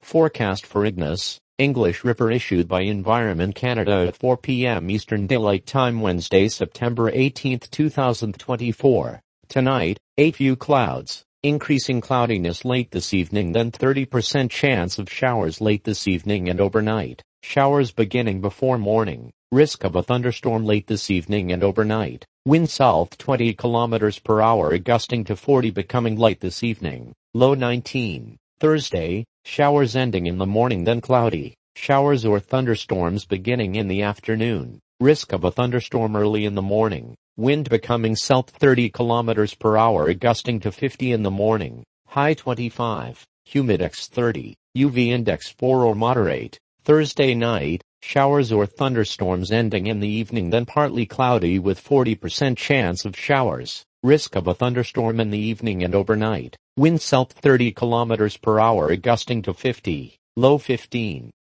Forecast for Ignis, English River issued by Environment Canada at 4 p.m. Eastern Daylight Time Wednesday, September 18, 2024. Tonight, a few clouds, increasing cloudiness late this evening, then 30% chance of showers late this evening and overnight. Showers beginning before morning. Risk of a thunderstorm late this evening and overnight. Wind south 20 km per hour gusting to 40 becoming light this evening. Low 19. Thursday, showers ending in the morning then cloudy. Showers or thunderstorms beginning in the afternoon. Risk of a thunderstorm early in the morning. Wind becoming south 30 km per hour gusting to 50 in the morning. High 25. Humidex 30. UV index 4 or moderate. Thursday night, showers or thunderstorms ending in the evening then partly cloudy with 40% chance of showers. Risk of a thunderstorm in the evening and overnight. Wind south 30 km per hour gusting to 50. Low 15.